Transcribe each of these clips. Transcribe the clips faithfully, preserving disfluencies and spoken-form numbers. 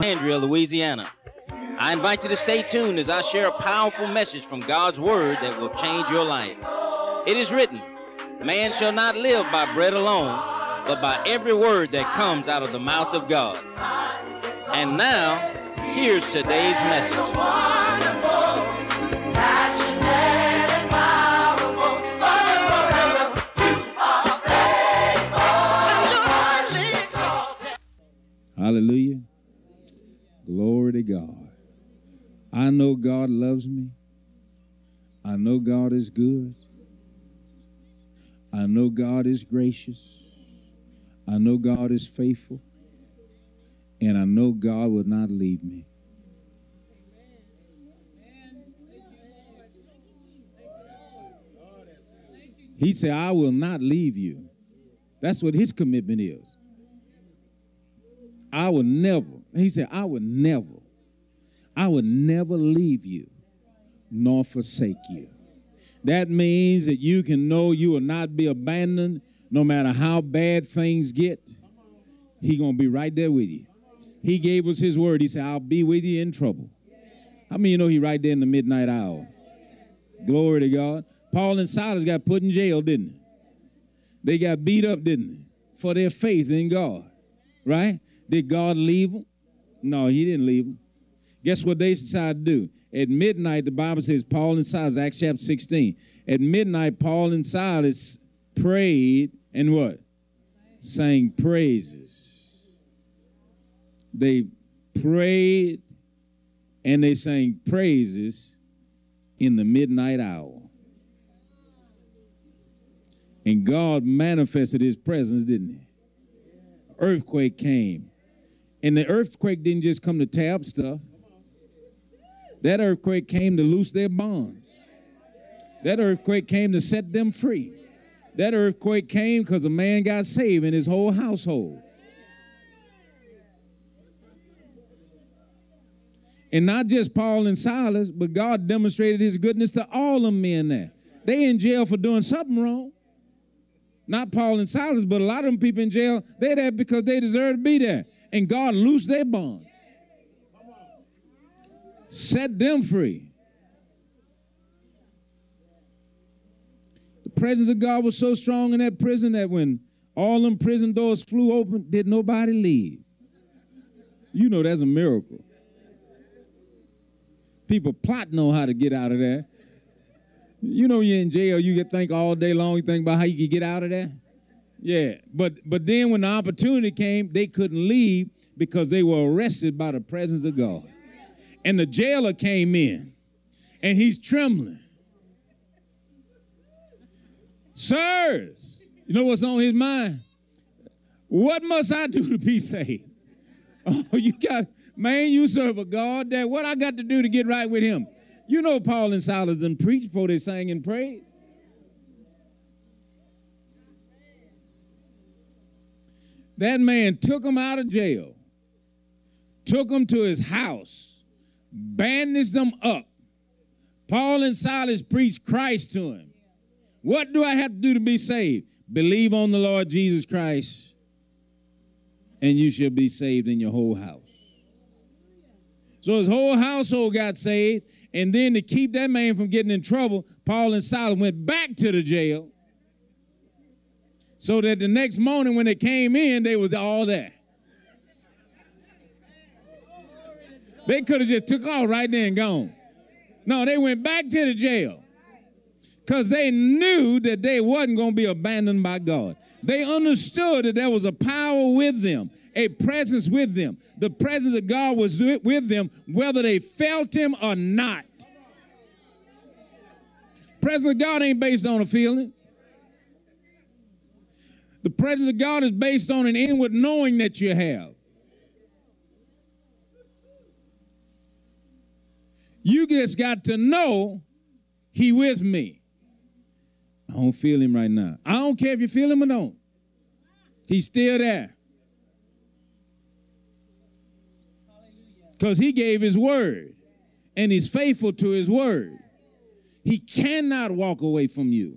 Andrea, Louisiana. I invite you to stay tuned as I share a powerful message from God's Word that will change your life. It is written, man shall not live by bread alone, but by every word that comes out of the mouth of God. And now, here's today's message. Hallelujah. Glory to God. I know God loves me. I know God is good. I know God is gracious. I know God is faithful. And I know God will not leave me. He said, I will not leave you. That's what his commitment is. I will never, he said, I will never, I will never leave you nor forsake you. That means that you can know you will not be abandoned no matter how bad things get. He's going to be right there with you. He gave us his word. He said, I'll be with you in trouble. How many of you know he right there in the midnight hour? Glory to God. Paul and Silas got put in jail, didn't they? They got beat up, didn't they? For their faith in God, right? Did God leave them? No, he didn't leave them. Guess what they decided to do? At midnight, the Bible says, Paul and Silas, Acts chapter sixteen. At midnight, Paul and Silas prayed and what? Sang praises. They prayed and they sang praises in the midnight hour. And God manifested his presence, didn't he? Earthquake came. And the earthquake didn't just come to tear up stuff. That earthquake came to loose their bonds. That earthquake came to set them free. That earthquake came because a man got saved in his whole household. And not just Paul and Silas, but God demonstrated his goodness to all the men there. They in jail for doing something wrong. Not Paul and Silas, but a lot of them people in jail, they're there because they deserve to be there. And God loosed their bonds. Set them free. The presence of God was so strong in that prison that when all them prison doors flew open, did nobody leave. You know that's a miracle. People plotting on how to get out of there. You know you're in jail, you get think all day long, you think about how you can get out of there. Yeah, but but then when the opportunity came, they couldn't leave because they were arrested by the presence of God. And the jailer came in, and he's trembling. Sirs, you know what's on his mind? What must I do to be saved? Oh, you got, man, you serve a God that what I got to do to get right with him? You know Paul and Silas done preached before they sang and prayed. That man took them out of jail, took them to his house, bandaged them up. Paul and Silas preached Christ to him. What do I have to do to be saved? Believe on the Lord Jesus Christ, and you shall be saved in your whole house. So his whole household got saved, and then to keep that man from getting in trouble, Paul and Silas went back to the jail so that the next morning when they came in, they was all there. They could have just took off right there and gone. No, they went back to the jail because they knew that they wasn't going to be abandoned by God. They understood that there was a power with them, a presence with them. The presence of God was with them whether they felt him or not. Presence of God ain't based on a feeling. The presence of God is based on an inward knowing that you have. You just got to know he with me. I don't feel him right now. I don't care if you feel him or don't. He's still there. Because he gave his word. And he's faithful to his word. He cannot walk away from you.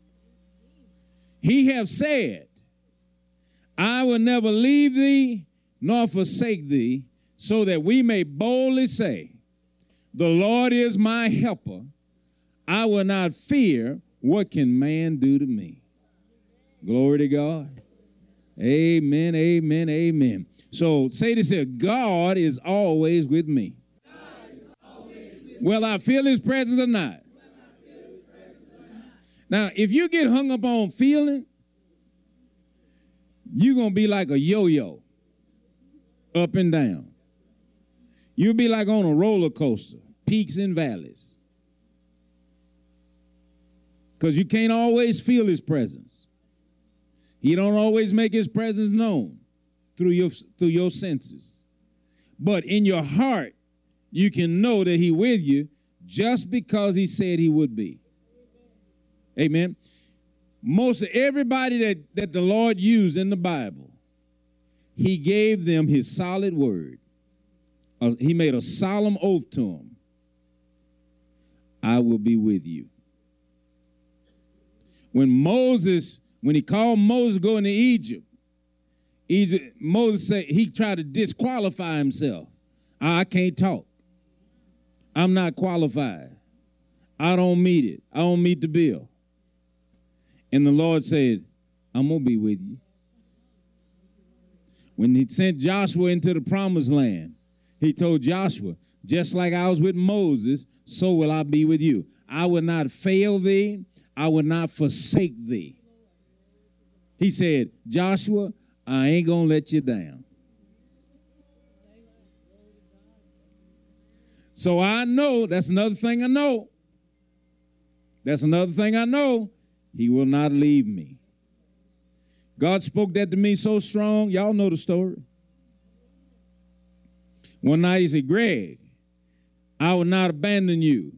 He have said, I will never leave thee nor forsake thee, so that we may boldly say, the Lord is my helper. I will not fear, what can man do to me? Glory to God. Amen, amen, amen. So say this here, God is always with me. Well, I feel his presence or not. Now, if you get hung up on feeling, you're going to be like a yo-yo, up and down. You'll be like on a roller coaster, peaks and valleys. Because you can't always feel his presence. He don't always make his presence known through your, through your senses. But in your heart, you can know that he's with you just because he said he would be. Amen. Most of everybody that, that the Lord used in the Bible, he gave them his solid word. Uh, he made a solemn oath to them. I will be with you. When Moses, when he called Moses going to Egypt, Egypt, Moses said he tried to disqualify himself. I can't talk. I'm not qualified. I don't meet it. I don't meet the bill. And the Lord said, I'm going to be with you. When he sent Joshua into the promised land, he told Joshua, just like I was with Moses, so will I be with you. I will not fail thee. I will not forsake thee. He said, Joshua, I ain't going to let you down. So I know, that's another thing I know. That's another thing I know. He will not leave me. God spoke that to me so strong. Y'all know the story. One night he said, Greg, I will not abandon you.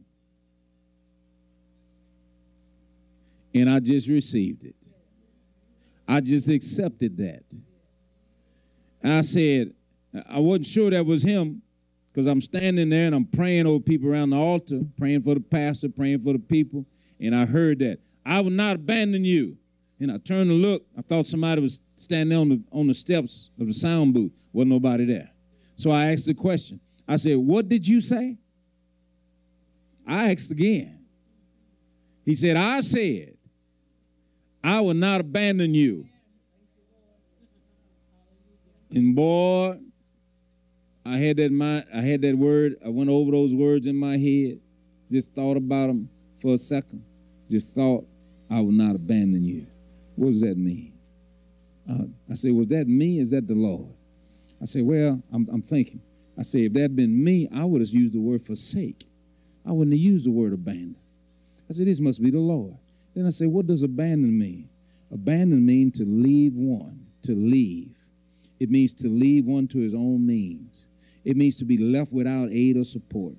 And I just received it. I just accepted that. I said, I wasn't sure that was him because I'm standing there and I'm praying over people around the altar, praying for the pastor, praying for the people. And I heard that. I will not abandon you. And I turned to look. I thought somebody was standing on the, on the steps of the sound booth. Wasn't nobody there. So I asked the question. I said, what did you say? I asked again. He said, I said, I will not abandon you. And boy, I had that mind, I had that word. I went over those words in my head. Just thought about them for a second. Just thought, I will not abandon you. What does that mean? Uh, I said, was that me? Is that the Lord? I said, well, I'm, I'm thinking. I said, if that had been me, I would have used the word forsake. I wouldn't have used the word abandon. I said, this must be the Lord. Then I said, what does abandon mean? Abandon means to leave one, to leave. It means to leave one to his own means. It means to be left without aid or support.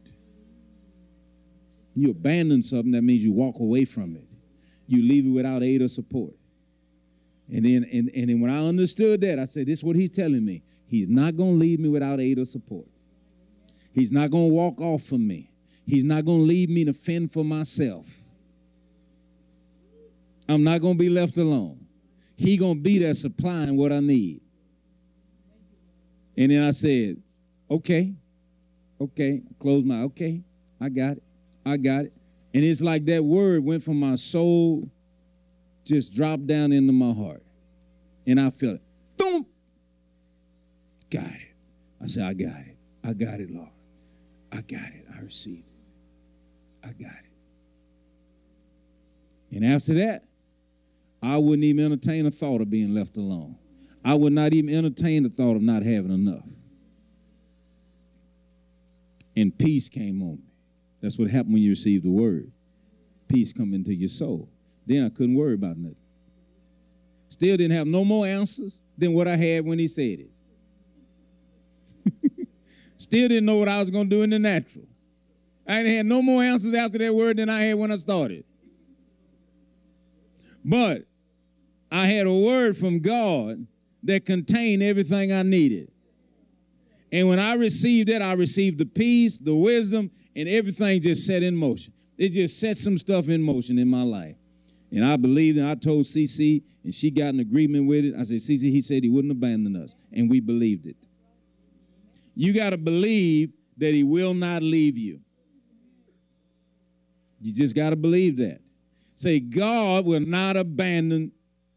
You abandon something, that means you walk away from it. You leave it without aid or support. And then, and, and then when I understood that, I said, this is what he's telling me. He's not going to leave me without aid or support. He's not going to walk off from me. He's not going to leave me to fend for myself. I'm not going to be left alone. He's going to be there supplying what I need. And then I said, okay, okay, I closed my, okay, I got it, I got it. And it's like that word went from my soul, just dropped down into my heart. And I felt it, boom, got it. I said, I got it, I got it, Lord. I got it, I received it, I got it. And after that, I wouldn't even entertain a thought of being left alone. I would not even entertain the thought of not having enough. And peace came on me. That's what happened when you receive the word. Peace come into your soul. Then I couldn't worry about nothing. Still didn't have no more answers than what I had when he said it. Still didn't know what I was going to do in the natural. I didn't have no more answers after that word than I had when I started. But I had a word from God that contained everything I needed. And when I received that, I received the peace, the wisdom, and everything just set in motion. It just set some stuff in motion in my life. And I believed, and I told C C, and she got an agreement with it. I said, C C, he said he wouldn't abandon us. And we believed it. You got to believe that he will not leave you. You just got to believe that. Say, God will not abandon.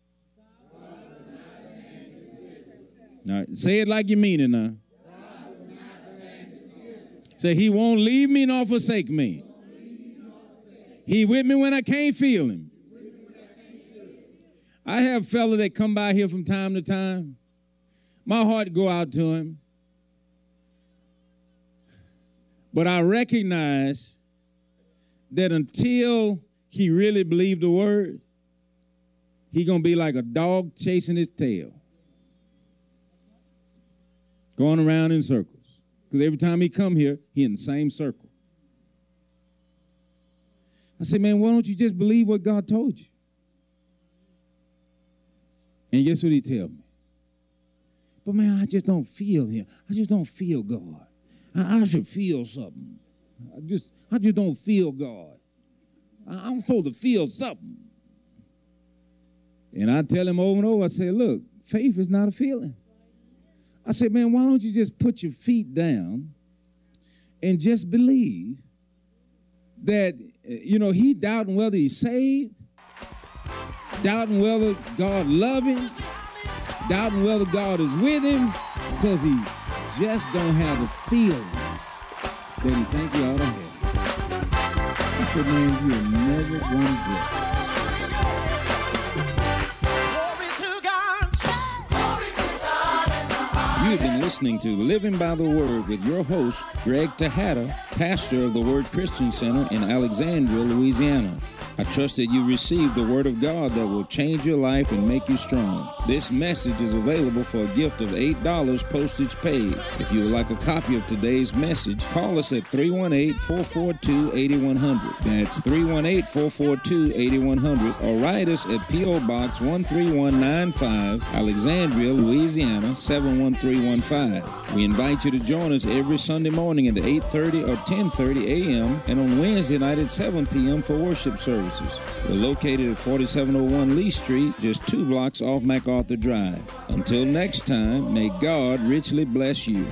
All right, say it like you mean it now. Say, he won't leave me nor forsake me. He with me when I can't feel him. I have fellas that come by here from time to time. My heart go out to him. But I recognize that until he really believed the word, he going to be like a dog chasing his tail, going around in circles. Because every time he come here, he in the same circle. I said, man, why don't you just believe what God told you? And guess what he tell me? But man, I just don't feel him. I just don't feel God. I, I should feel something. I just, I just don't feel God. I, I'm supposed to feel something. And I tell him over and over, I say, look, faith is not a feeling. I said, man, why don't you just put your feet down and just believe that, you know, he doubting whether he's saved, doubting whether God loves him, doubting whether God is with him, because he just don't have a feeling that he think he ought to have. I said, man, you're never going to get. You've been listening to Living by the Word with your host, Greg Tejada, pastor of the Word Christian Center in Alexandria, Louisiana. I trust that you received the Word of God that will change your life and make you strong. This message is available for a gift of eight dollars postage paid. If you would like a copy of today's message, call us at three one eight, four four two, eight one zero zero. That's three one eight, four four two, eight one zero zero. Or write us at P O Box one three one nine five, Alexandria, Louisiana, seven one three one five. We invite you to join us every Sunday morning at eight thirty or ten thirty a.m. and on Wednesday night at seven p.m. for worship services. We're located at forty-seven oh one Lee Street, just two blocks off MacArthur Drive. Until next time, may God richly bless you.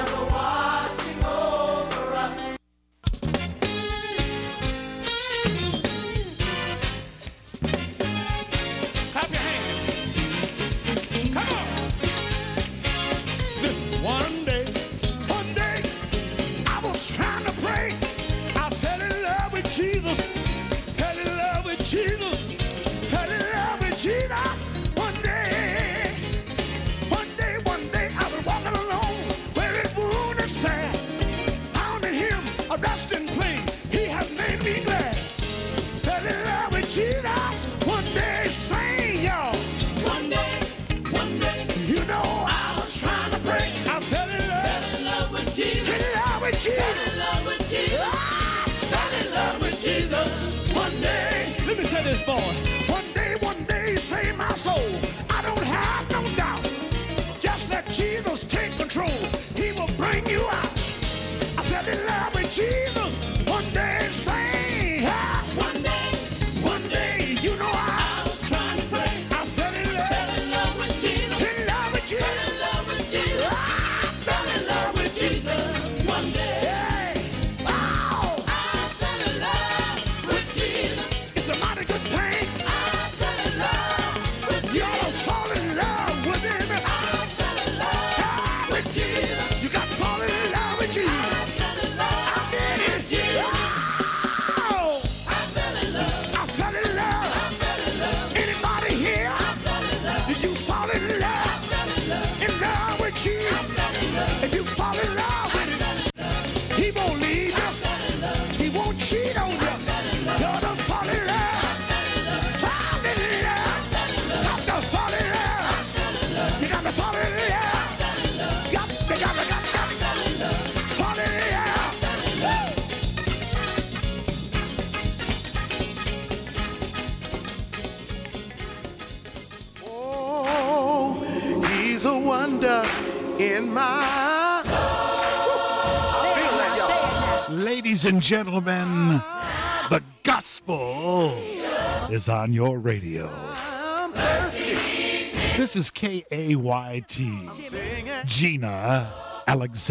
Ladies and gentlemen, the gospel is on your radio. This is K A Y T, Gina Alexander.